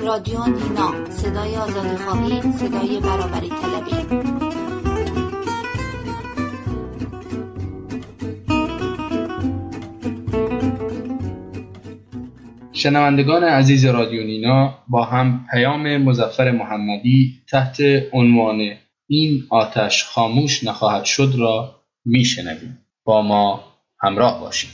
رادیو نینا، صدای آزادی‌خواهی، صدای برابری طلبی. شنوندگان عزیز رادیو نینا، با هم پیام مظفر محمدی تحت عنوان این آتش خاموش نخواهد شد را میشنویم. با ما همراه باشید.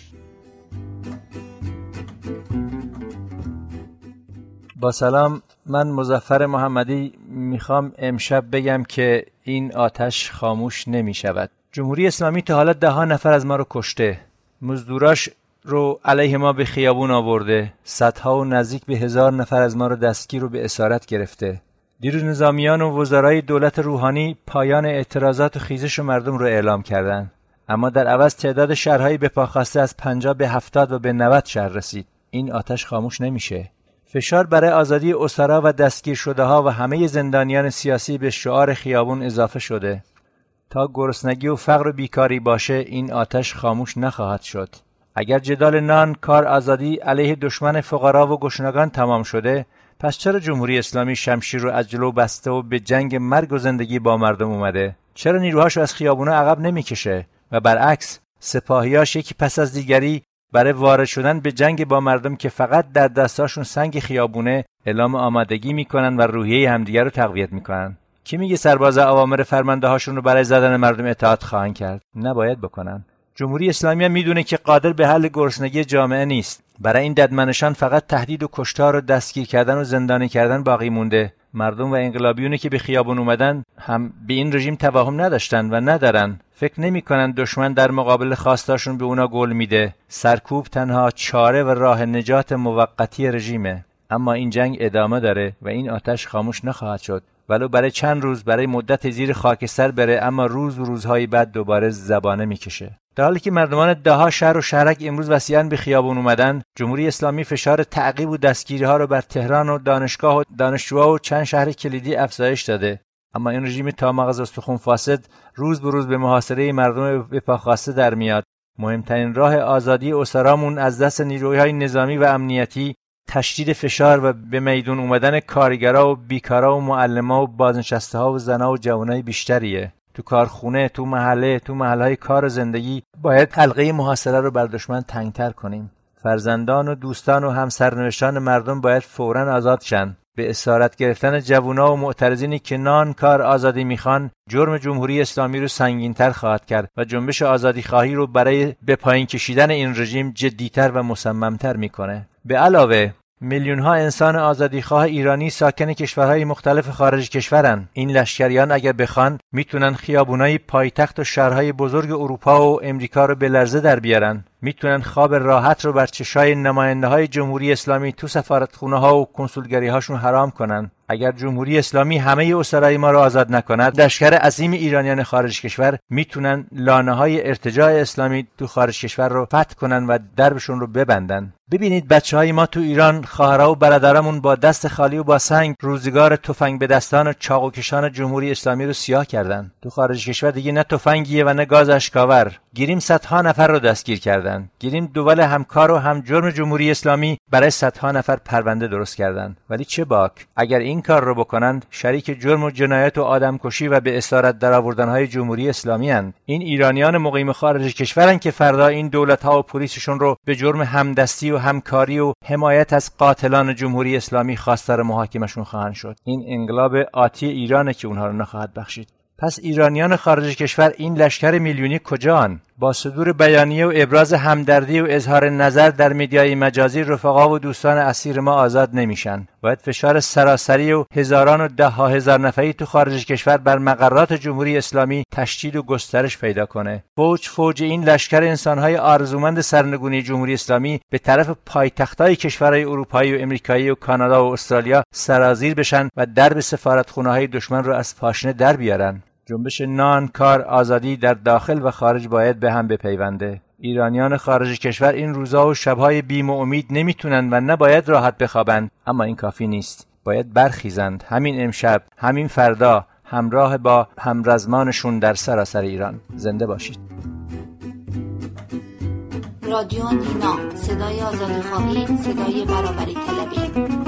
با سلام، من مظفر محمدی میخوام امشب بگم که این آتش خاموش نمی شود. جمهوری اسلامی تا حالا 10 نفر از ما رو کشته، مزدوراش رو علیه ما به خیابون آورده، صدها و نزدیک به 1000 نفر از ما رو دستگیر و به اسارت گرفته. دیروز نظامیان و وزرای دولت روحانی پایان اعتراضات و خیزش مردم رو اعلام کردند، اما در عوض تعداد شهرهای به پا خواسته از 50 به 70 و به 90 شهر رسید. این آتش خاموش نمیشه. فشار برای آزادی اسرا و دستگیر شده ها و همه زندانیان سیاسی به شعار خیابون اضافه شده. تا گرسنگی و فقر و بیکاری باشه، این آتش خاموش نخواهد شد. اگر جدال نان، کار، آزادی علیه دشمن فقرا و گشنگان تمام شده، پس چرا جمهوری اسلامی شمشیر رو از جلو بسته و به جنگ مرگ و زندگی با مردم اومده؟ چرا نیروهاشو از خیابونا عقب نمیکشه و برعکس سپاهیاش یکی پس از دیگری برای وارد شدن به جنگ با مردم که فقط در دستاشون سنگ خیابونه اعلام آمادگی میکنن و روحیه همدیگر رو تقویت میکنن؟ کی میگه سربازا اوامر فرمانده هاشون رو برای زدن مردم اطاعت خواهند کرد؟ نباید بکنن. جمهوری اسلامی هم میدونه که قادر به حل گرسنگی جامعه نیست. برای این ددمنشان فقط تهدید و کشتار و دستگیر کردن و زندانی کردن باقی مونده. مردم و انقلابیونی که به خیابون اومدن هم به این رژیم توهم نداشتن و ندارن. فکر نمی‌کنن دشمن در مقابل خواستاشون به اونا گل میده. سرکوب تنها چاره و راه نجات موقتی رژیمه. اما این جنگ ادامه داره و این آتش خاموش نخواهد شد. ولو برای چند روز، برای مدت زیر خاکستر بره، اما روز و روزهای بعد دوباره زبانه میکشه. در حالی که مردمان 10 شهر و شهرک امروز وسیعاً به خیابون اومدن، جمهوری اسلامی فشار تعقیب و دستگیری ها رو بر تهران و دانشگاه و دانشجوها و چند شهر کلیدی افزایش داده. اما این رژیم تا مغز استخوان فاسد روز به روز به محاصره مردم به پا خواسته در میاد. مهمترین راه آزادی اسرامون از دست نیروهای نظامی و امنیتی تشدید فشار و به میدون اومدن کارگرا و بیکارا و معلما و بازنشسته ها و زنا و جوانای بیشتریه. تو کارخونه، تو محلهای کار و زندگی باید حلقه محاصره رو بر دشمن تنگتر کنیم. فرزندان و دوستان و همسرنوشتان مردم باید فوراً آزاد شن. به اسارت گرفتن جوونا و معترضینی که نان، کار، آزادی میخوان جرم جمهوری اسلامی رو سنگین‌تر خواهد کرد و جنبش آزادی خواهی رو برای به پایین کشیدن این رژیم جدی‌تر و مصمم‌تر میکنه. به علاوه میلیون‌ها انسان آزادیخواه ایرانی ساکن کشورهای مختلف خارج کشورن. این لشکریان اگر بخوان میتونن خیابونای پایتخت و شهرهای بزرگ اروپا و امریکا رو به لرزه در بیارن. میتونن خواب راحت رو بر چشای نماینده‌های جمهوری اسلامی تو سفارتخونه‌ها و کنسولگری‌هاشون حرام کنن. اگر جمهوری اسلامی همه اسرای ما رو آزاد نکند، لشکر عظیم ایرانیان خارج کشور میتونن لانه‌های ارتجاع اسلامی تو خارج کشور رو فتح کنن و دربشون رو ببندن. ببینید بچه‌های ما تو ایران، خواهرها و برادرامون با دست خالی و با سنگ روزگار تفنگ به دستان و چاقوکشان جمهوری اسلامی رو سیاه کردن. تو خارج کشور دیگه نه تفنگیه و نه گاز اشکاور. گیریم صدها نفر رو دستگیر کردن. گیریم دول همکار و هم جرم جمهوری اسلامی برای صدها نفر پرونده درست کردن. ولی چه باک؟ اگر این کار رو بکنند، شریک جرم و جنایت و آدمکشی و به اسارت درآوردن‌های جمهوری اسلامی اند. این ایرانیان مقیم خارج کشورن که فردا این دولت‌ها و پلیسشون رو به جرم همدستی و همکاری و حمایت از قاتلان جمهوری اسلامی خواستار محاکمه‌شون خواهند شد. این انقلاب آتی ایرانه که اونها رو نخواهد بخشید. پس ایرانیان خارج کشور، این لشکر میلیونی کجان؟ با صدور بیانیه و ابراز همدردی و اظهار نظر در میدیای مجازی رفقا و دوستان اسیر ما آزاد نمیشن. باید فشار سراسری و هزاران و 10,000 نفری تو خارج کشور بر مقرات جمهوری اسلامی تشدید و گسترش پیدا کنه. فوج این لشکر انسانهای آرزومند سرنگونی جمهوری اسلامی به طرف پایتخت‌های کشورهای اروپایی و امریکایی و کانادا و استرالیا سرازیر بشن و درب سفارتخونه‌های دشمن رو از پاشنه در بیارن. جنبش نان، کار، آزادی در داخل و خارج باید به هم بپیونده. ایرانیان خارج کشور این روزا و شبهای بیم و امید نمیتونن و نباید راحت بخوابند، اما این کافی نیست. باید برخیزند همین امشب، همین فردا، همراه با همرزمانشون در سراسر ایران. زنده باشید. رادیو نینا، صدای آزادی‌خواهی، صدای برابری طلبی.